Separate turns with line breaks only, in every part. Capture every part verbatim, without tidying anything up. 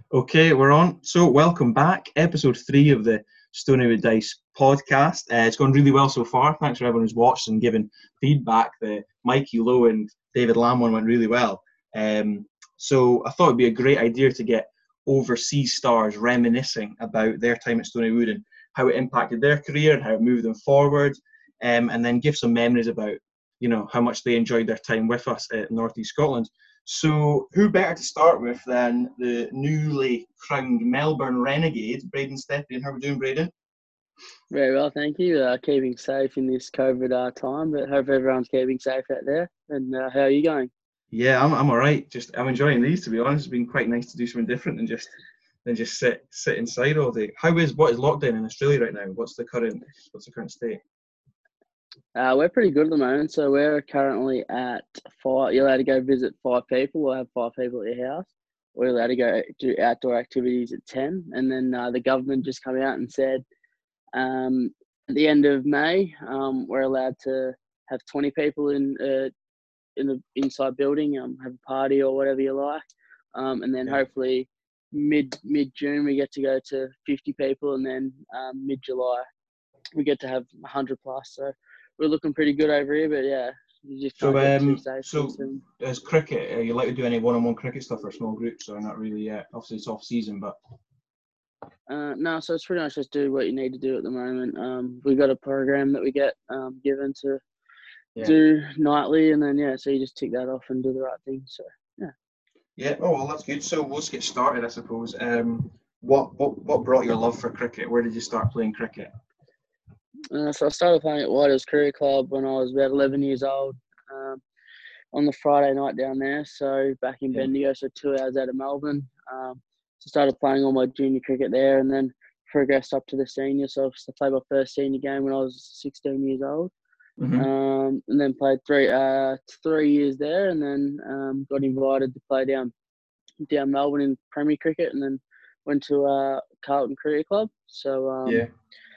Okay, we're on. So, welcome back. Episode three of the Stoneywood Dice podcast. Uh, it's gone really well so far. Thanks for everyone who's watched and given feedback. The Mikey Lowe and David Lamb one went really well. Um, so, I thought it'd be a great idea to get overseas stars reminiscing about their time at Stoneywood and how it impacted their career and how it moved them forward, um, and then give some memories about, you know, how much they enjoyed their time with us at North East Scotland. So, who better to start with than the newly crowned Melbourne Renegade, Braden Stepien? How are we doing, Braden?
Very well, thank you. Uh, keeping safe in this COVID uh, time, but hope everyone's keeping safe out there. And uh, how are you going?
Yeah, I'm I'm all right. Just I'm enjoying these, to be honest. It's been quite nice to do something different than just than just sit sit inside all day. How is what is lockdown in Australia right now? What's the current what's the current state?
Uh, we're pretty good at the moment. So we're currently at five. You're allowed to go visit five people. We'll have five people at your house. We're allowed to go do outdoor activities at ten. And then uh, the government just come out and said um, at the end of May, um, we're allowed to have twenty people in uh, in the inside building, um, have a party or whatever you like. Um, and then
Yeah.
hopefully mid mid June we get to go to fifty people, and then um, mid July we get to have one hundred plus. So we're looking pretty good over here, but yeah, you just
So
can't get too
um
safe
so
too soon.
as cricket, are you like to do any one-on-one cricket stuff or small groups, or not really yet? Obviously it's off season, but
Uh, no, so it's pretty much just do what you need to do at the moment. Um, we got a program that we get um, given to
yeah.
do nightly, and then yeah, so you just tick that off and do the right thing. So yeah.
Yeah, oh well, that's good. So let's get started, I suppose. Um, what what what brought your love for cricket? Where did you start playing cricket?
Uh, so I started playing at Whitehills Career Club when I was about eleven years old, um, on the Friday night down there. So back in
Yeah.
Bendigo, so two hours out of Melbourne. Um, so started playing all my junior cricket there, and then progressed up to the senior. So I played my first senior game when I was sixteen years old.
Mm-hmm.
Um, and then played three uh, three years there, and then um, got invited to play down down Melbourne in Premier Cricket, and then went to uh, Carlton Career Club. So um,
Yeah.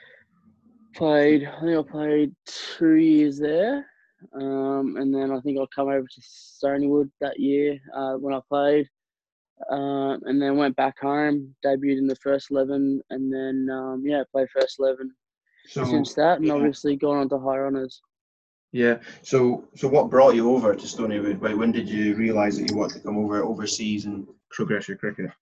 played, I think I played two years there, um, and then I think I come over to Stoneywood that year uh, when I played, uh, and then went back home, debuted in the first eleven, and then um, yeah, played first eleven
So
since that, and
yeah.
obviously gone on to high honours.
Yeah. So so what brought you over to Stoneywood? When when did you realise that you wanted to come over overseas and progress your cricket?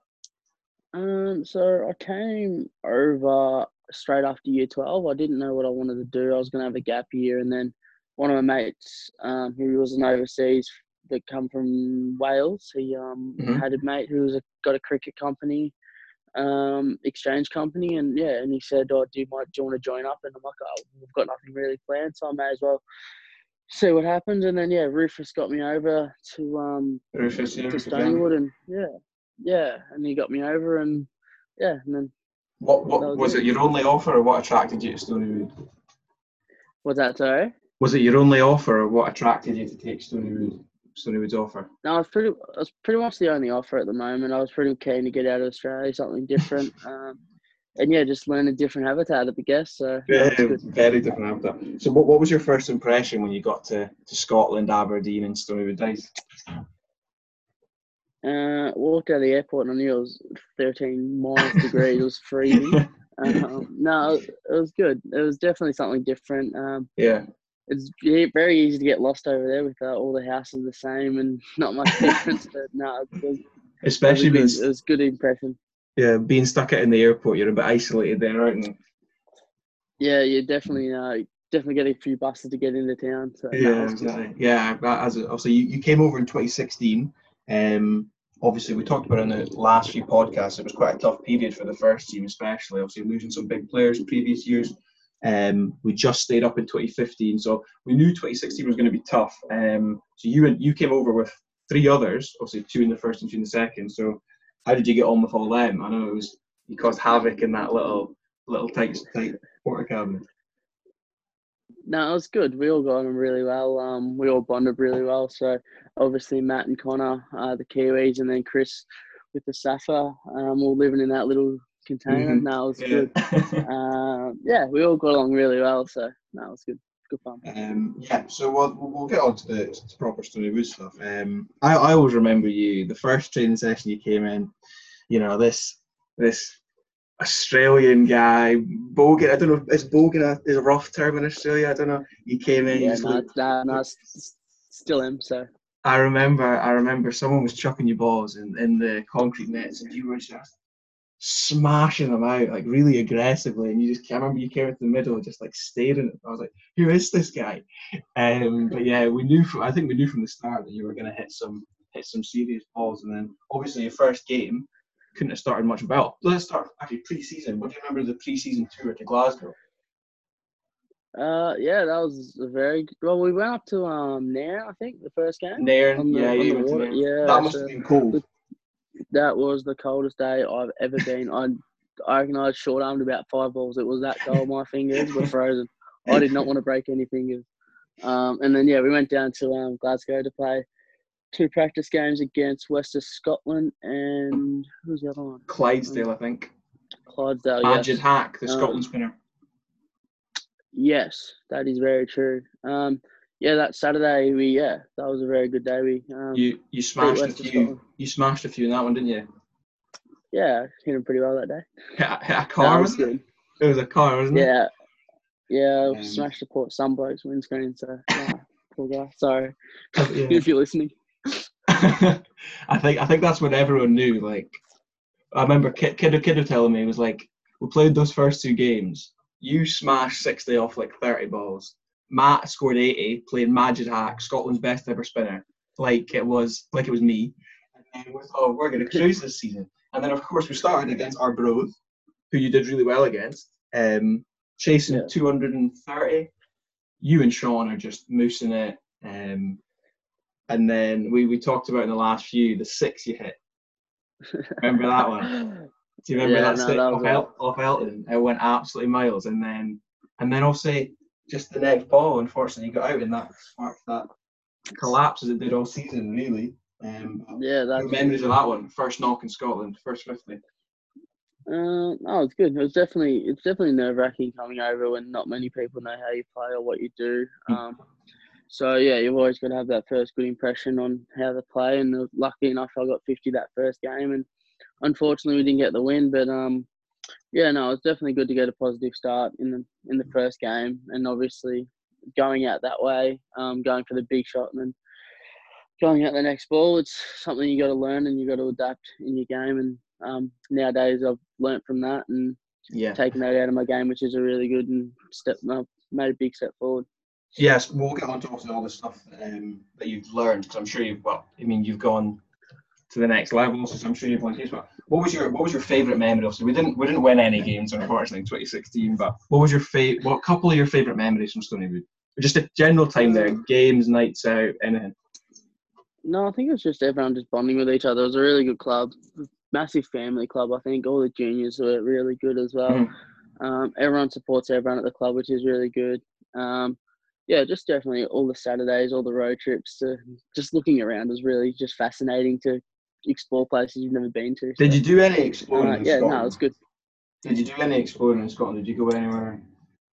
Um, so I came over straight after year twelve. I didn't know what I wanted to do. I was going to have a gap year, and then one of my mates, um, who was an overseas that come from Wales, he um
Mm-hmm.
had a mate who was a, got a cricket company, um, exchange company, and yeah, and he said, "Oh, do you might do you want to join up?" And I'm like, "Oh, we've got nothing really planned, so I may as well see what happens." And then yeah, Rufus got me over to um
Rufus, yeah,
to
Rufus Young.
Stonywood, and yeah, yeah, and he got me over, and yeah, and then
What
that
what
was
was
it.
it your only offer, or what attracted you to Stoneywood?
What's that, sorry?
Was it your only offer, or what attracted you to take Stoneywood Stoneywood's offer?
No, I was pretty. I was pretty much the only offer at the moment. I was pretty keen to get out of Australia, something different, um, and yeah, just learn a different habitat, I guess. So no, it's
Very,
good.
very different habitat. So what, what was your first impression when you got to, to Scotland, Aberdeen and Stoneywood Dice?
Uh, walked out of the airport and I knew it was thirteen minus degrees. It was freezing. Um, no, it was good. It was definitely something different. Um,
Yeah.
it's very easy to get lost over there with uh, all the houses the same and not much difference. But no, it was,
Especially
it
being
was a good. It was a good impression.
yeah, being stuck out in the airport, you're a bit isolated there, aren't you?
Yeah, you definitely uh, definitely get a few buses to get into town. So no,
Yeah,
it's good.
exactly. Yeah, as obviously you, you came over in twenty sixteen. Um, obviously we talked about it in the last few podcasts. It was quite a tough period for the first team, especially obviously losing some big players in previous years. Um, we just stayed up in twenty fifteen, so we knew twenty sixteen was going to be tough. Um, so you and you came over with three others, obviously two in the first and two in the second. So how did you get on with all them? I know it was you caused havoc in that little little tight tight porter cabin.
No, it was good. We all got on really well. Um, we all bonded really well. So obviously Matt and Connor, uh, the Kiwis, and then Chris with the Safa, um, all living in that little container.
Mm-hmm.
No, it was
Yeah.
good. Um, yeah, we all got along really well. So no, it was good. Good fun.
Um, yeah, so we'll, we'll get on to the to proper Stoneywood stuff. Um, I, I always remember you, the first training session you came in, you know, this this Australian guy, Bogan. I don't know, is Bogan a, is a rough term in Australia? I don't know. He came in. He
Yeah,
just
no,
looked,
it's nah, no, it's it's still him. So
I remember. I remember someone was chucking you balls in, in the concrete nets, and you were just smashing them out like really aggressively. And you just, I remember you came into the middle, just like staring at them. I was like, "Who is this guy?" Um, but yeah, we knew. From, I think we knew from the start that you were going to hit some hit some serious balls. And then obviously your first game couldn't have started much well. Let's start actually pre-season. What do you remember of the pre-season tour to Glasgow?
uh, yeah, that was a very well. We went up to um Nairn, I think, the first game
Nairn,
on the
yeah,
on
you
the
went to
water.
Nairn.
Yeah,
That must
so
have been cold.
that was the coldest day I've ever been. I I reckon I short armed about five balls. It was that cold. My fingers were frozen. I did not want to break any fingers. Um, and then yeah, we went down to um Glasgow to play two practice games against West of Scotland and who's the other one?
Clydesdale,
Um,
I think.
Clydesdale,
Majid
yes.
Hack, the
Um,
Scotland spinner.
Yes, that is very true. Um, yeah, that Saturday we yeah, that was a very good day. We um,
You you
beat
smashed a
West of
few.
Scotland.
You smashed a few in that one, didn't you?
Yeah, hit him pretty well that day.
Hit a, hit a
That
car,
was
wasn't it?
good.
It was a car, wasn't it?
Yeah, yeah,
Um,
smashed the port some bloke's windscreen. So yeah, poor guy. Sorry
yeah.
if you're listening.
I think I think that's what everyone knew. Like I remember Kid Kid Kid telling me, it was like, we played those first two games. You smashed sixty off like thirty balls. Matt scored eighty, playing Majid Hack, Scotland's best ever spinner. Like it was like it was me. And then we thought, oh, we're going to cruise this season. And then of course we started against Arbroath, who you did really well against, um, chasing
Yeah.
two hundred thirty. You and Sean are just moosing it. Um, and then we, we talked about in the last few, the six you hit. Remember that one? Do you remember
Yeah,
that
no,
stick
that
off,
was a,
El- off Elton? It went absolutely miles. And then and then obviously just the next ball, unfortunately, got out, and that sparked that collapse as it did all season, really. Um,
yeah,
what
that's
memories of that one? First knock in Scotland, first fifty.
Uh, no, it's good. It was definitely it's definitely nerve wracking coming over when not many people know how you play or what you do. Um, so yeah, you've always got to have that first good impression on how they play. And uh, lucky enough, I got fifty that first game, and unfortunately, we didn't get the win. But um, yeah, no, it's definitely good to get a positive start in the in the first game, and obviously going out that way, um, going for the big shot, and then going out the next ball. It's something you got to learn and you got to adapt in your game. And um, nowadays, I've learnt from that and
Yeah.
taken that out of my game, which is a really good and step. I've made a big step forward.
Yes, we'll get on to obviously all the stuff um, that you've learned, because I'm sure you've, well, I mean, you've gone to the next level, so I'm sure you've won games. But what was your what was your favourite memory? Obviously, we didn't we didn't win any games, unfortunately, in twenty sixteen. But what was your favorite? What couple of your favourite memories from Stonywood? Just a general time there, games, nights out, anything.
No, I think it was just everyone just bonding with each other. It was a really good club, massive family club. I think all the juniors were really good as well.
Mm-hmm.
Um, everyone supports everyone at the club, which is really good. Um, yeah, just definitely all the Saturdays, all the road trips, to just looking around was really just fascinating to explore places you've never been to.
Did
so,
you do any exploring
uh,
in
yeah,
Scotland?
no, it's good.
Did you do any exploring in Scotland? Did you go anywhere?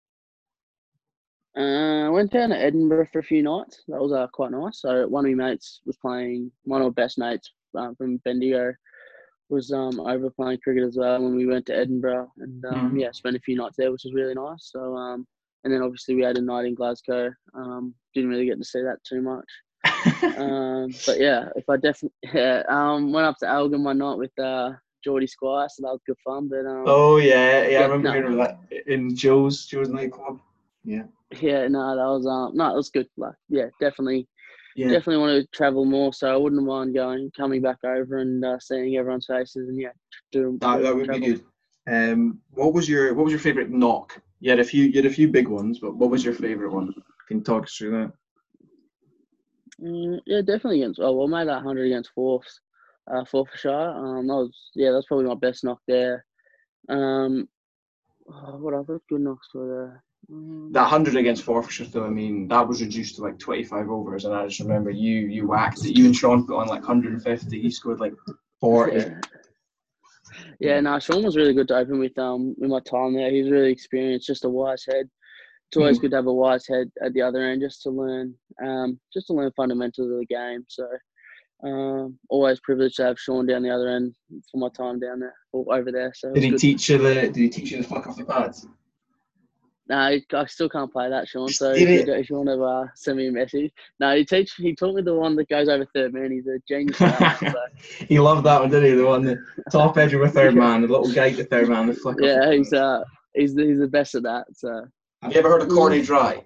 Uh, I went down to Edinburgh for a few nights. That was uh, quite nice. So one of my mates was playing, one of my best mates um, from Bendigo was um, over playing cricket as well when we went to Edinburgh. And um,
Mm-hmm.
yeah, spent a few nights there, which was really nice. So um, and then obviously we had a night in Glasgow. Um, didn't really get to see that too much. um, but yeah, if I definitely yeah, um, went up to Elgin one night with uh, Geordie Squire, so that was good fun. But um,
Oh yeah, yeah, I
yeah,
remember
no,
hearing about that in Joe's Joe's nightclub. Yeah.
yeah, no, that was um, no, it was good. Like, yeah, definitely,
Yeah.
definitely want to travel more. So I wouldn't mind going, coming back over and uh, seeing everyone's faces, and yeah, doing
That,
do
that
more
would
travel.
be good. Um, what was your what was your favourite knock? You had a few you had a few big ones, but what was your favourite one? Can you talk us through that?
Mm, yeah, definitely against. Oh, well, I made that hundred against Forths, uh, Forfarshire. Um, that was yeah, that's probably my best knock there. Um, oh, what other good knocks were there? Um,
That hundred against Forfarshire, though, I mean, that was reduced to like twenty-five overs, and I just remember you you whacked it. You and Sean put on like one hundred fifty. He scored like forty.
yeah. Yeah, no, Sean was really good to open with. Um, with my time there, he's really experienced, just a wise head. It's always
Mm.
good to have a wise head at the other end, just to learn, um, just to learn fundamentals of the game. So, Um, always privileged to have Sean down the other end for my time down there or over there. So it
Did
was
he
good.
teach you the? Did he teach you the flick off the pads?
No, I I still can't play that, Sean. So
Did
if you,
it?
do- if you want to uh, send me a message, no, he teach he taught me the one that goes over third man. He's a genius at that one. So
He loved that one, didn't he? The one, the top edge of a third
yeah,
man, the little guy to third man, the flick off the
yeah, he's
pads.
uh he's the, he's the best at that. So
Have you ever heard of Corny Dry?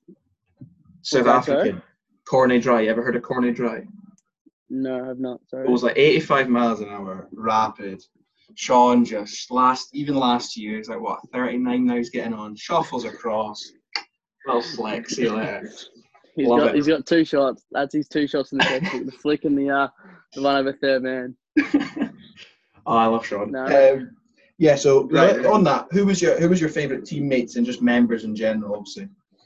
South
that, sorry?
African. Corny Dry. You ever heard of Corny Dry?
No, I have not. Sorry.
It was like eighty-five miles an hour, rapid. Sean just last, even last year, he's like what, thirty-nine now. He's getting on, shuffles across, little flick. See you later.
He's
Love
got
it.
he's got two shots. That's his two shots in the test. The flick and the uh the one over third man.
Oh, I love Sean.
No.
Um, yeah. So
Great,
right, on that, who was your who was your favourite teammates and just members in general? Obviously,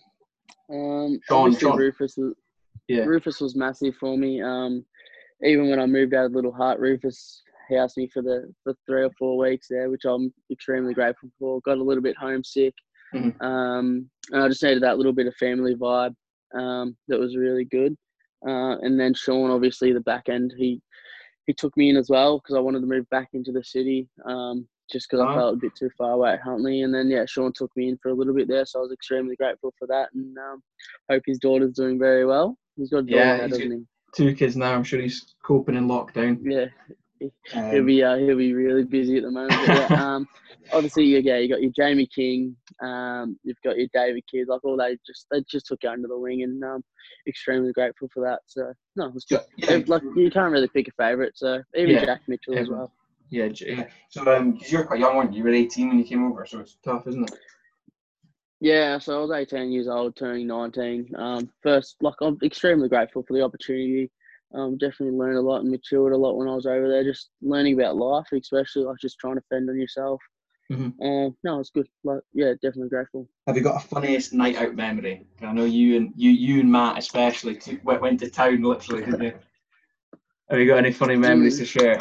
Um,
Sean,
obviously
Sean.
Rufus was
Yeah.
Rufus was massive for me. Um, even when I moved out of Little Hut, Rufus housed me for the for three or four weeks there, which I'm extremely grateful for. Got a little bit homesick,
Mhm.
um, and I just needed that little bit of family vibe. Um, that was really good. Uh, and then Sean, obviously the back end, he he took me in as well because I wanted to move back into the city. Um, just because
Oh.
I felt a bit too far away at Huntley, and then yeah, Sean took me in for a little bit there, so I was extremely grateful for that, and um, hope his daughter's doing very well. He's got a daughter
Yeah,
now,
he's
doesn't
got
he?
two kids now. I'm sure he's coping in lockdown.
Yeah,
Um,
he'll be uh, he'll be really busy at the moment. But yeah, um, obviously you yeah you got your Jamie King, um, you've got your David Kidd, like all they just they just took you under the wing, and um, extremely grateful for that. So no, it was good.
yeah,
Like you can't really pick a favourite. So even
Yeah,
Jack Mitchell as
everyone.
well.
Yeah, j- yeah. So um, because you're quite young, weren't you? You were eighteen when you came over, so it's tough, isn't it?
Yeah, so I was eighteen years old, turning nineteen. Um, first, like I'm extremely grateful for the opportunity. Um, definitely learned a lot and matured a lot when I was over there. Just learning about life, especially like just trying to fend on yourself.
Mhm.
Um, no, it's good. Like, yeah, definitely grateful.
Have you got a funniest night out memory? I know you and you, you and Matt especially took, went, went to town literally, didn't you? Have you got any funny memories
Mm.
to share?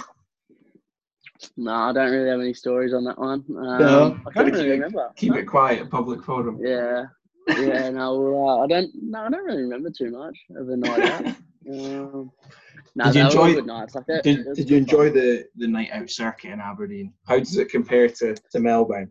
No, I don't really have any stories on that one. Um,
No,
I
gotta
can't really
keep it,
remember.
keep
No.
it quiet, public forum.
Yeah, yeah. No, well, uh, I don't. No, I don't really remember too much of the night out. Um, no,
Did you
they were all
enjoy?
good nights. Like that.
Did,
it was
did you
good fun.
enjoy the, the night out circuit in Aberdeen? How does it compare to, to Melbourne?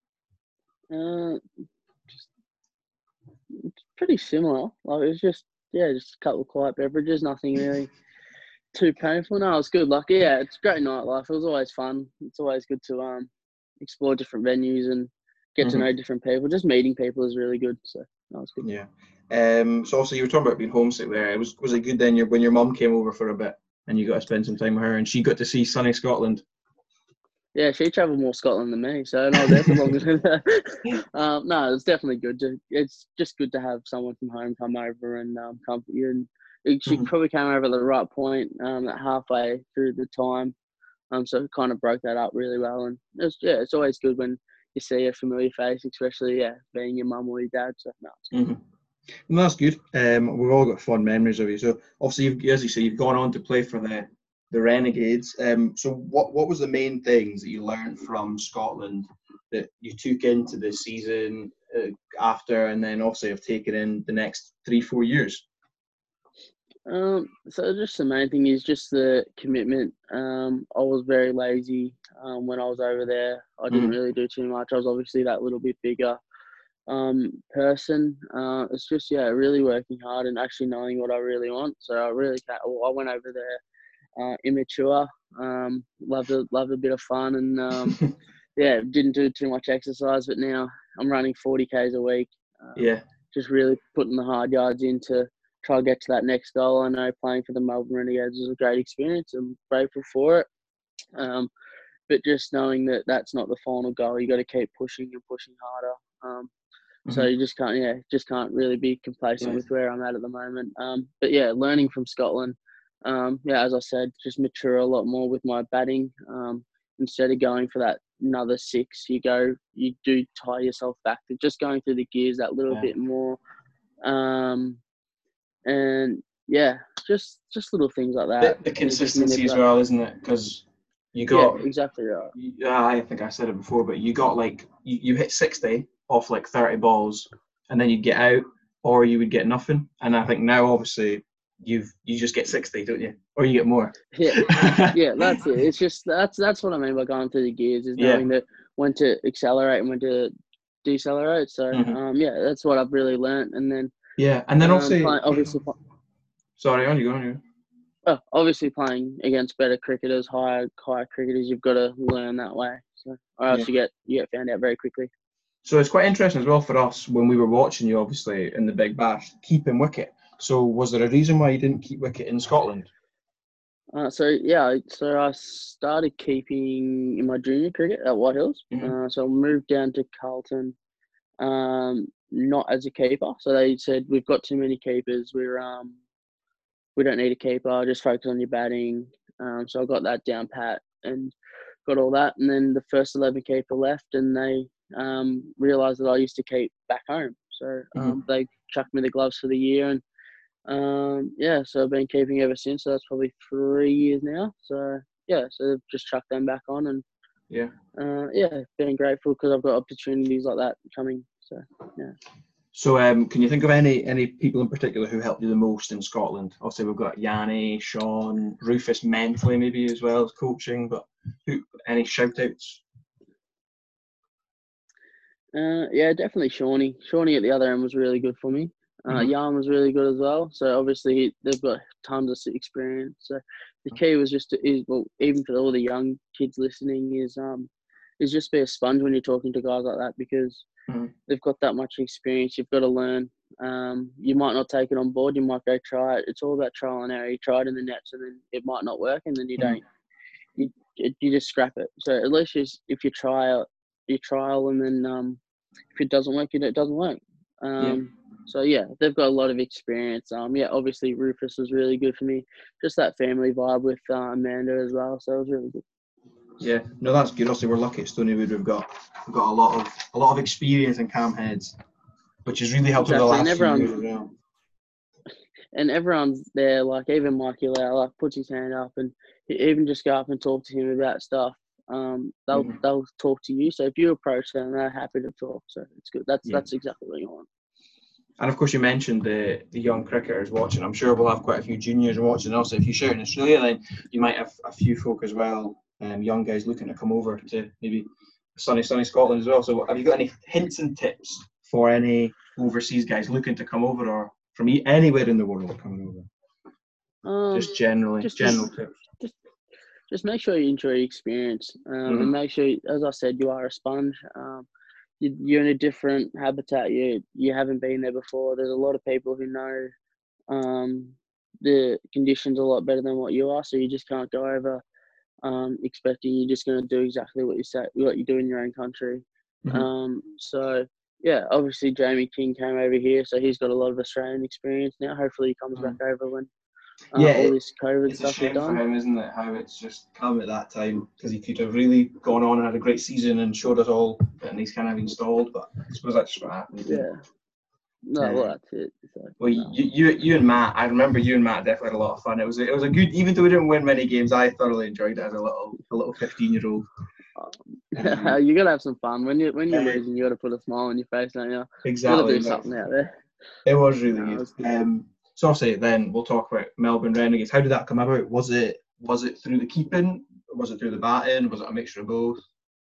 Uh, just it's pretty similar. Like it was just yeah, just a couple of quiet beverages, nothing really too painful. No, it was good. Like yeah, it's great nightlife. It was always fun. It's always good to um explore different venues and get to
Mhm.
know different people. Just meeting people is really good. So that was good.
Yeah. Um. So also you were talking about being homesick there. It was was it good then? Your when your mum came over for a bit and you got to spend some time with her and she got to see sunny Scotland.
Yeah, she travelled more Scotland than me, so and I was there for longer than her. um, no, it's definitely good. To, it's just good to have someone from home come over and um, comfort you. And it, she
Mhm.
probably came over at the right point, um, at halfway through the time, um, so it kind of broke that up really well. And it was, yeah, it's always good when you see a familiar face, especially yeah, being your mum or your dad. So no, it's good.
Mhm. And that's good. Um, we've all got fond memories of you. So obviously, you've, as you say, you've gone on to play for the the Renegades. Um, so what what was the main things that you learned from Scotland that you took into the season uh, after, and then obviously have taken in the next three four years?
Um, so just the main thing is just the commitment. Um, I was very lazy um, when I was over there. I didn't
Mhm.
really do too much. I was obviously that little bit bigger um, person. Uh, it's just yeah, really working hard and actually knowing what I really want. So I really can't, I went over there uh, immature. Um, loved a loved a bit of fun and um, yeah, didn't do too much exercise. But now I'm running forty k's a week. Um,
Yeah.
Just really putting the hard yards in to try to get to that next goal. I know playing for the Melbourne Renegades was a great experience. I'm grateful for it. Um, but just knowing that that's not the final goal, you got to keep pushing and pushing harder. Um, so
Mhm.
you just can't, yeah, just can't really be complacent
Yeah.
with where I'm at at the moment. Um, but yeah, learning from Scotland. Um, yeah, as I said, just mature a lot more with my batting. Um, instead of going for that another six, you go, you do tie yourself back to just going through the gears that little
Yeah.
bit more. Um, and yeah, just just little things like that.
The, the
You just
consistency as
manipulate.
well, isn't it? Because you
Yeah,
got.
exactly right.
you- I think I said it before, but you got like you, you hit sixty off like thirty balls, and then you'd get out, or you would get nothing. And I think now, obviously, you've you just get sixty, don't you? Or you get more.
Yeah, yeah, that's it. It's just that's that's what I mean by going through the gears is
Yeah.
knowing that when to accelerate and when to decelerate. So
Mhm.
um, yeah, that's what I've really learnt. And then
Yeah, and then
um,
also,
play, obviously, pl-
sorry, on you go on you.
oh, obviously playing against better cricketers, higher higher cricketers, you've got to learn that way. So or else
Yeah.
you get you get found out very quickly.
So it's quite interesting as well for us when we were watching you, obviously in the Big Bash, keeping wicket. So was there a reason why you didn't keep wicket in Scotland?
Uh, so yeah, so I started keeping in my junior cricket at White Hills.
Mm-hmm.
Uh, so I moved down to Carlton, um, not as a keeper. So they said we've got too many keepers. We're um, we don't need a keeper. Just focus on your batting. Um, so I got that down pat and got all that. And then the first eleven keeper left, and they um realised that I used to keep back home. So um,
Mm-hmm.
they chucked me the gloves for the year and. Um, yeah, so I've been keeping ever since. So that's probably three years now. So yeah, so they've just chucked them back on, and
Yeah.
uh, yeah, being grateful because I've got opportunities like that coming. So yeah.
So um, can you think of any any people in particular who helped you the most in Scotland? Obviously we've got Yanni, Sean, Rufus mentally maybe as well as coaching, but who any shout outs?
Uh, yeah, definitely Shawnee. Shawnee at the other end was really good for me. Uh,
Mm-hmm.
Yarn was really good as well. So obviously they've got tons of experience. So the key was just to, is well, even for all the young kids listening, is um, is just be a sponge when you're talking to guys like that because
Mm-hmm.
they've got that much experience. You've got to learn. Um, you might not take it on board. You might go try it. It's all about trial and error. You try it in the nets, and then it might not work, and then you
Mm-hmm.
don't. You you just scrap it. So at least you, if you try it, you trial, and then um, if it doesn't work, it doesn't work.
Yeah.
Um, so yeah, they've got a lot of experience. Um, yeah, obviously Rufus was really good for me. Just that family vibe with uh, Amanda as well. So it was really good.
Yeah, no, that's good. Also, we're lucky at Stonywood. We've got we've got a lot of a lot of experience in cam heads, which has really helped over the
Exactly, and
last few
everyone
years as well.
and everyone's there. Like even Mikey Lau, like puts his hand up, and he even just go up and talk to him about stuff. Um, they'll
Mm-hmm.
they'll talk to you. So if you approach them, they're happy to talk. So it's good. That's
Yeah.
that's exactly what you want.
And of course, you mentioned the the young cricketers watching. I'm sure we'll have quite a few juniors watching. Also, if you shout in Australia, then you might have a few folk as well, um, young guys looking to come over to maybe sunny, sunny Scotland as well. So, have you got any hints and tips for any overseas guys looking to come over, or from anywhere in the world coming over?
Um,
Just generally,
just
general tips.
just just make sure you enjoy your experience, um, and
Mm-hmm.
make sure, as I said, you are a sponge. Um, you, you're in a different habitat. You you haven't been there before. There's a lot of people who know um, the conditions a lot better than what you are. So you just can't go over um, expecting you're just going to do exactly what you say, what you do in your own country.
Mm-hmm.
Um, so yeah, obviously Jamie King came over here, so he's got a lot of Australian experience now. Hopefully he comes back over when uh,
Yeah,
all
it,
this COVID
it's a
stuff is
shame for
done.
him, isn't it? How it's just come at that time because he could have really gone on and had a great season and showed us all, and he's kind of been stalled. But I suppose that's just what happens.
Yeah. No, well,
Um,
that's it. So,
well,
no.
you, you, you and Matt, I remember you and Matt definitely had a lot of fun. It was, a, it was a good, even though we didn't win many games, I thoroughly enjoyed it as a little, a little fifteen-year-old. Um,
You gotta have some fun when you when you're
uh,
losing. You gotta put a smile on your face, don't you? You gotta
exactly,
do
but
something out there.
it was really
No,
good.
it's good.
Um, so obviously, then we'll talk about Melbourne Renegades. How did that come about? Was it was it through the keeping? Was it through the batting? Was it a mixture of both?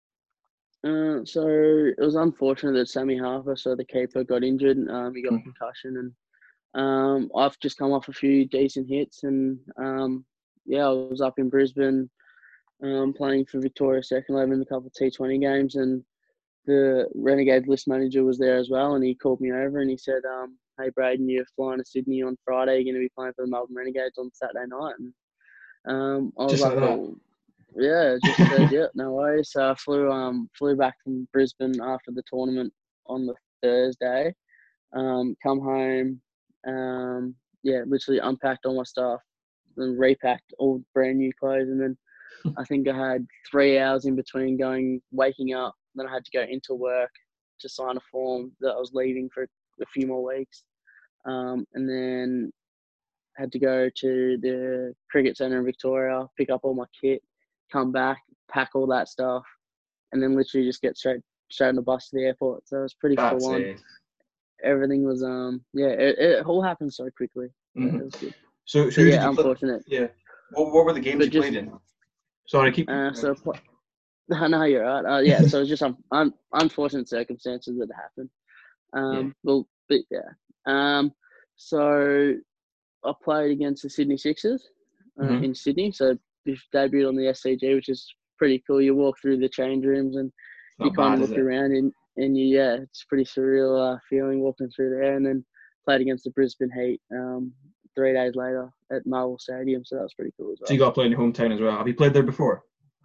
Uh, so it was unfortunate that Sammy Harper, so the keeper, got injured. Um, he got a
Mm.
concussion, and um, I've just come off a few decent hits, and um, yeah, I was up in Brisbane, um, playing for Victoria Second Eleven, a couple of T Twenty games, and the Renegade list manager was there as well, and he called me over and he said, um, "Hey Braden, you're flying to Sydney on Friday. You're going to be playing for the Melbourne Renegades on Saturday night." And um, I was
Just like
like,
that.
"Oh, yeah." Just said, "Yeah, no worries." So I flew um flew back from Brisbane after the tournament on the Thursday. Um, come home. Um, yeah, literally unpacked all my stuff and repacked all brand new clothes, and then I think I had three hours in between going, waking up. Then I had to go into work to sign a form that I was leaving for a few more weeks. Um, and then had to go to the cricket centre in Victoria, pick up all my kit, come back, pack all that stuff, and then literally just get straight straight on the bus to the airport. So it was pretty full
That's
on.
it.
Everything was um yeah, it, it all happened so quickly. So
Mm-hmm.
it was good.
So, so
But
who
yeah,
did you play?
unfortunate.
Yeah. What, what were the games
But
you
just
played in? Sorry, keep.
uh, so pl- I know you're right. Uh, yeah, so it's just um, un- unfortunate circumstances that happened.
Yeah.
Um, well, but yeah. Um, so I played against the Sydney Sixers uh,
hmm
in Sydney. So we debuted on the S C G, which is pretty cool. You walk through the change rooms and
It's
you
not
kind
bad,
of
is
look
it?
around and, and you, yeah, it's a pretty surreal uh, feeling walking through there. And then played against the Brisbane Heat um, three days later at Marvel Stadium. So that was pretty cool as
So you
well.
got to play in your hometown as well. Have you played there before?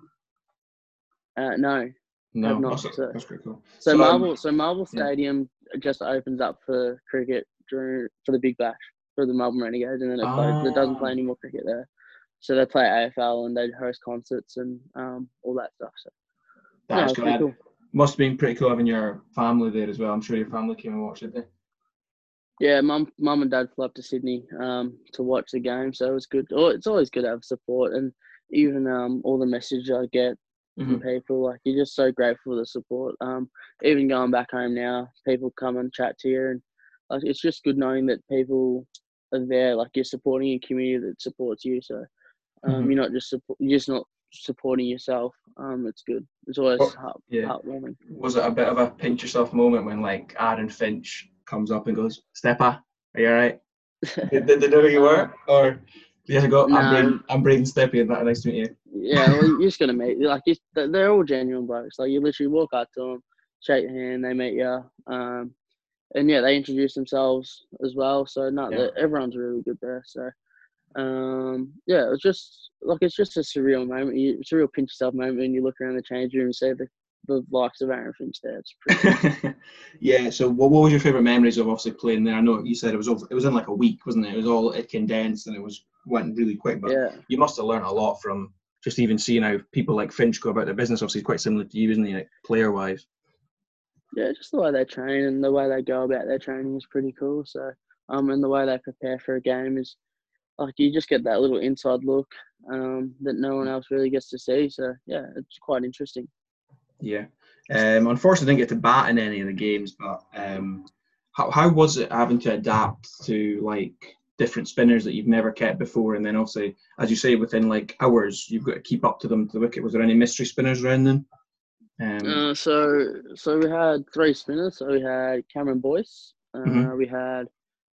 Uh, no, have
No,
not.
that's
So,
that's pretty cool.
so
So um,
Marvel, so Marvel
yeah.
Stadium just opens up for cricket during for the Big Bash for the Melbourne Renegades, and then it closes. It doesn't play
Ah,
any more cricket there. So they play A F L and they host concerts and um, all that stuff. So no,
that's
it's
cool.
pretty
That
cool.
must have been pretty cool having your family there as well. I'm sure your family came and watched it there.
Yeah, mum, mum and dad flew up to Sydney um, to watch the game, so it was good. Oh, it's always good to have support, and even um, all the messages I get from
hmm
people, like you're just so grateful for the support. Um, even going back home now, people come and chat to you, and like it's just good knowing that people are there, like you're supporting a community that supports you. So um,
hmm
you're not just support, you're just not supporting yourself. Um, it's good. It's always
What?
heart,
Yeah.
heartwarming.
Was it a bit of a pinch yourself moment when like Aaron Finch comes up and goes, "Steppa, are you alright?" Did, did they know who you
uh,
were, or you have to go? I'm
no,
Braden. I'm Braden Steppy, and that nice to meet
yeah, well, you're just gonna meet like you, they're all genuine blokes. Like you literally walk up to them, shake their hand, they meet you, um, and yeah, they introduce themselves as well. So no,
you.
the- everyone's really good there. So um, yeah, it was just like it's just a surreal moment. You, it's a real pinch yourself moment when you look around the change room and see the the likes of Aaron Finch there. It's pretty cool.
Yeah. Yeah. So, what, what was your favorite memories of obviously playing there? I know you said it was over, it was in like a week, wasn't it? It was all it condensed and it was went really quick. But
Yeah,
you must have learned a lot from just even seeing how people like Finch go about their business. Obviously, quite similar to you, isn't he? Like player wise.
yeah, just the way they train and the way they go about their training is pretty cool. So um, and the way they prepare for a game is like you just get that little inside look um, that no one else really gets to see. So yeah, it's quite interesting.
Yeah. Um, unfortunately, I didn't get to bat in any of the games, but um, how how was it having to adapt to like different spinners that you've never kept before, and then obviously, as you say, within like hours, you've got to keep up to them to the wicket. Was there any mystery spinners around them? Um,
Uh, so so we had three spinners. So we had Cameron Boyce, uh,
mhm.
we had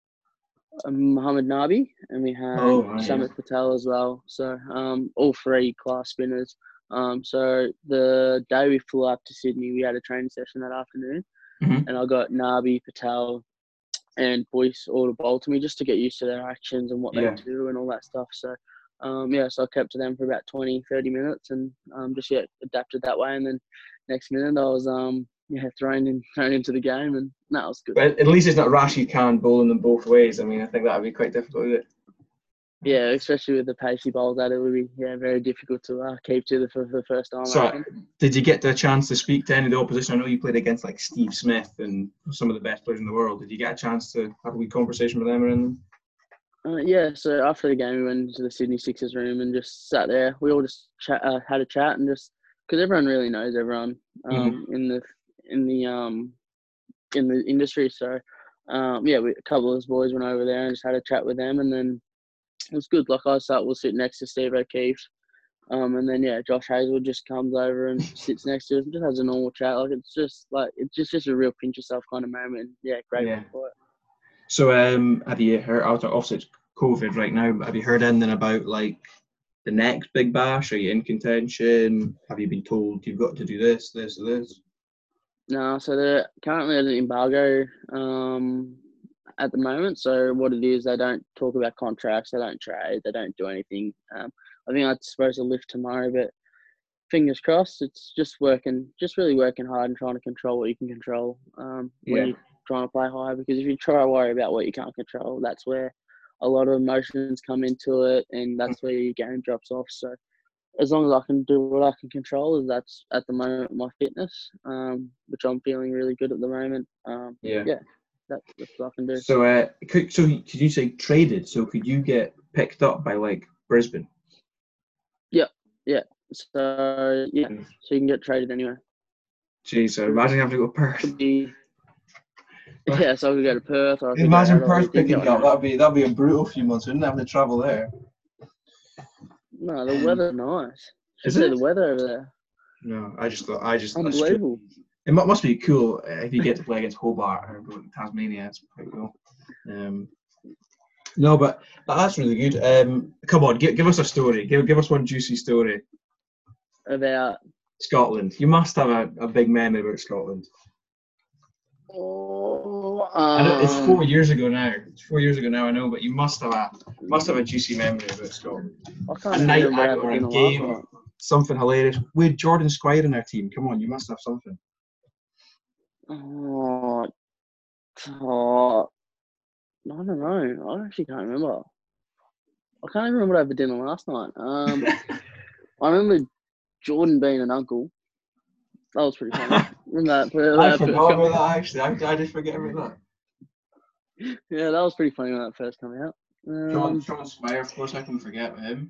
um, Muhammad Nabi, and we had
Oh, right, yeah.
Samit Patel as well. So um, all three class spinners. Um, so the day we flew up to Sydney, we had a training session that afternoon,
hmm
and I got Nabi, Patel, and Boyce all to bowl to me just to get used to their actions and what they
Yeah.
do and all that stuff. So, um, yeah, so I kept to them for about twenty, thirty minutes and um, just yeah, adapted that way. And then next minute I was um, yeah thrown in thrown into the game, and that was good.
But at least it's not Rashid Khan bowling them both ways. I mean, I think that would be quite difficult, is it?
Yeah, especially with the pacey bowls, that it would be yeah very difficult to uh, keep to the, for the first time, I
So,
reckon.
did you get the chance to speak to any of the opposition? I know you played against like Steve Smith and some of the best players in the world. Did you get a chance to have a wee conversation with them or anything?
Uh, yeah, so after the game, we went into the Sydney Sixers room and just sat there. We all just chat, uh, had a chat and just because everyone really knows everyone
hmm
um, in the in the um, in the industry. So, um, yeah, we, a couple of us boys went over there and just had a chat with them, and then it was good. Like I sat, we'll sit next to Steve O'Keefe, um, and then yeah, Josh Hazel just comes over and sits next to us and just has a normal chat. Like it's just like it's just just a real pinch yourself kind of moment. And, yeah,
Yeah.
grateful for it.
So, um, have you heard? Obviously, it's COVID right now, but have you heard anything about like the next Big Bash? Are you in contention? Have you been told you've got to do this, this, or this?
No, so they're currently at an embargo um, at the moment. So what it is, they don't talk about contracts, they don't trade, they don't do anything. Um, I think I'm supposed to lift tomorrow, but fingers crossed. It's just working, just really working hard and trying to control what you can control um, when
Yeah.
you're trying to play high. Because if you try to worry about what you can't control, that's where a lot of emotions come into it, and that's where your game drops off. So as long as I can do what I can control, that's at the moment my fitness, um, which I'm feeling really good at the moment. Um,
Yeah.
yeah, that's, that's what I can do.
So, uh, could, so could you say traded? So, could you get picked up by like Brisbane?
Yeah, yeah. So yeah, so you can get traded anywhere.
Jeez, so
Could,
imagine having to go Perth.
could be Yeah, so I could go to Perth or I could
Imagine
go
Perth
Adelaide, didn't
picking
go
you up.
anywhere.
That'd be that'd be a brutal few months. Wouldn't have to travel there.
No, the
Um,
weather's nice. Should
is
see
it?
the weather over there.
No, I just thought I just.
Unbelievable.
It mu- must be cool uh, if you get to play against Hobart or go to Tasmania. It's pretty cool. Um, no, but, but that's really good. Um, come on, give, give us a story. Give give us one juicy story.
About
Scotland. You must have a, a big memory about Scotland.
oh,
I know it's four
um,
years ago now. It's four years ago now. I know, but you must have a must have a juicy memory about Scotland.
I
A
can't even
night
remember
out
having
or a
dinner last
game,
night.
something hilarious. We had Jordan Squire in our team. Come on, you must have something.
Oh, oh, I don't know. I actually can't remember. I can't even remember what I had for dinner last night. Um, I remember Jordan being an uncle. That was pretty funny. Remember that,
I
that first
forgot
coming
about
out?
that actually. I, I did forget about that.
Yeah, that was pretty funny when that first came out.
Sean,
Um,
Sean Squire, of course, I can forget him.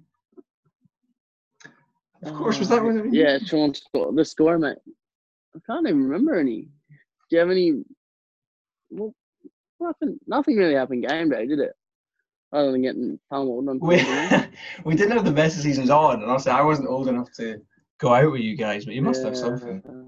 Of course, was that
uh,
one? Of
yeah, Sean scored the score, mate. I can't even remember any. Do you have any? Well, nothing. Nothing really happened game day, did it? Other than getting pummeled on
we
Friday
we didn't have the best of seasons on, and honestly, I wasn't old enough to go out with you guys, but you must have something.
Yeah.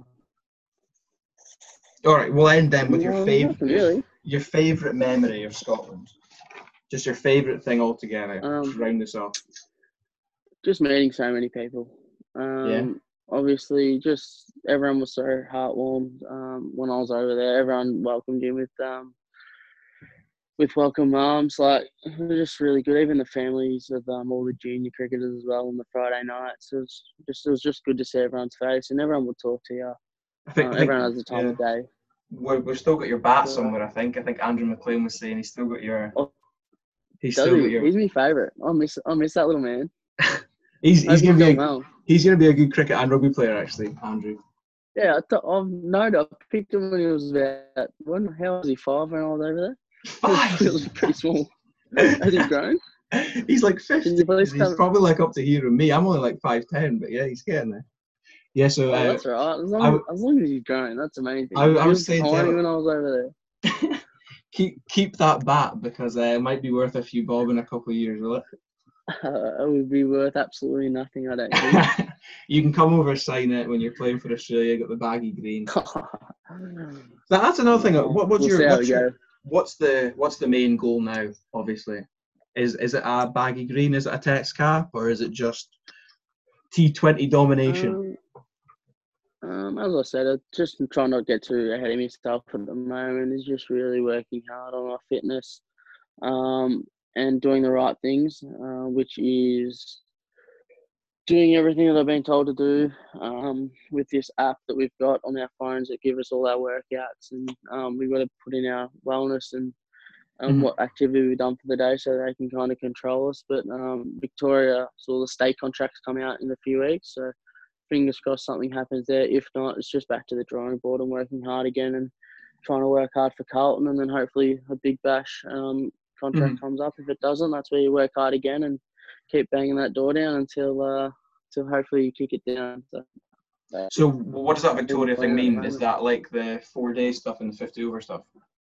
All right, we'll end then with your
No,
favorite
nothing really.
your favorite memory of Scotland. Just your favorite thing altogether.
Um,
Just round this off.
just meeting so many people.
Yeah.
Um, obviously, just everyone was so heartwarmed um, when I was over there. Everyone welcomed you with um, with welcome arms. Like it was just really good. Even the families of um, all the junior cricketers as well on the Friday nights. It was just it was just good to see everyone's face, and everyone would talk to you.
I think,
Uh,
I think
everyone has the time
yeah.
of day.
We're, we've still got your bat
So,
somewhere. I think. I think Andrew McLean was saying he's still got your.
oh,
He's
does
still got
he?
your.
He's my favourite. I miss I miss that little man.
He's
I
he's
hope he's
gonna be
doing
a,
well.
he's gonna be a good cricket and rugby player actually, Andrew.
Yeah, I th- I've known I picked him when he was about when how was he five when I was over there?
Five.
He was pretty small. Has he grown?
He's like
Can
fifty.
you please
He's
come?
probably like up to here with me. I'm only like five ten, but yeah, he's getting there. Yeah, so
Oh,
uh,
that's all right. As
I,
long as, as long as he's grown, that's amazing.
I, I
He
was
was
saying to
tiny
him,
when I was over there.
keep keep that bat because uh, it might be worth a few bob in a couple of years, will it?
Uh, it would be worth absolutely nothing, I don't think.
You can come over, sign it when you're playing for Australia. Got the baggy green. That, that's another thing.
Well,
What, what's
we'll
your
see how
what's
we
your
go.
what's the what's the main goal now? Obviously, is is it a baggy green? Is it a text cap or is it just T twenty domination?
Um, um, as I said, I just try not to get too ahead of myself at the moment. It's just really working hard on my fitness, um, and doing the right things, uh, which is doing everything that I've been told to do um, with this app that we've got on our phones that give us all our workouts, and um, we've got to put in our wellness and um,
Mhm.
what activity we've done for the day so they can kind of control us. But um, Victoria, so the state contracts come out in a few weeks, so fingers crossed something happens there. If not, it's just back to the drawing board and working hard again and trying to work hard for Carlton, and then hopefully a big bash um, contract
Mhm.
comes up. If it doesn't, that's where you work hard again and keep banging that door down until uh, until hopefully you kick it down. So, uh,
So what does that Victoria thing
plan at the
mean? Is
moment.
that like the four day stuff and the fifty over stuff?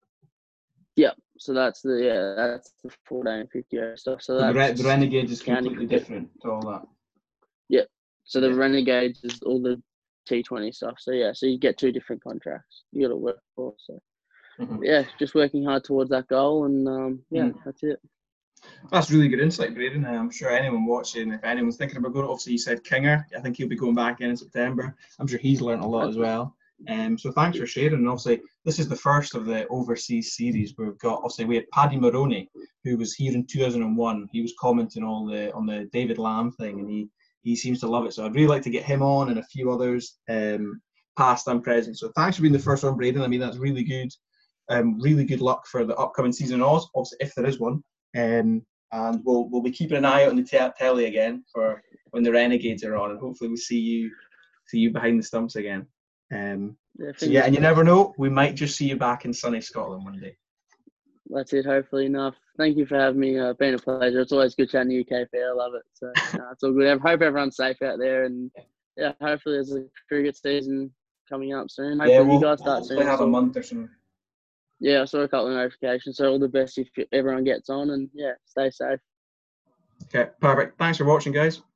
Yep. So that's the yeah, that's the four day and fifty hour stuff. So
But the, Re- the
that's
Renegades is
county
completely
cricket.
different to all that.
Yep. So the
Yeah.
Renegades is all the T twenty stuff. So yeah, so you get two different contracts. You got to work for. So
Mhm.
yeah, just working hard towards that goal, and um, yeah,
Mhm.
that's it.
That's really good insight, Braden. I'm sure anyone watching, if anyone's thinking about going, obviously you said Kinger. I think he'll be going back in in September. I'm sure he's learnt a lot as well. Um, so thanks for sharing. And obviously, this is the first of the overseas series where we've got. Obviously, we had Paddy Maroney, who was here in two thousand one. He was commenting all the on the David Lamb thing, and he he seems to love it. So I'd really like to get him on and a few others, um, past and present. So thanks for being the first one, Braden. I mean, that's really good. Um, really good luck for the upcoming season, also if there is one. Um, and we'll we'll be keeping an eye out on the te- telly again for when the Renegades are on, and hopefully we see you see you behind the stumps again. Um,
Yeah,
so yeah,
fingers
and you
crossed.
never know, we might just see you back in sunny Scotland one day.
That's it. Hopefully enough. Thank you for having me. Uh, been a pleasure. It's always good chatting to you, K P. I love it. So no, it's all good. I hope everyone's safe out there, and yeah, hopefully there's a cricket season coming up soon. Hopefully
Yeah,
you
we'll,
guys
we'll
start
hopefully
soon.
have a
So
month or so.
Yeah, I saw a couple of notifications. So all the best if everyone gets on, and yeah, stay safe.
Okay, perfect. Thanks for watching, guys.